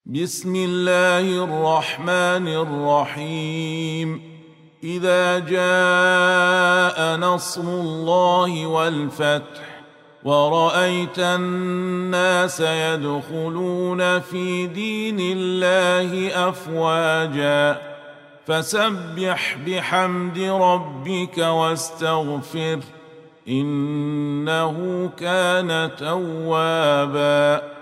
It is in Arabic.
بسم الله الرحمن الرحيم. إذا جاء نصر الله والفتح ورأيت الناس يدخلون في دين الله أفواجا فسبح بحمد ربك واستغفر إنه كان توابا.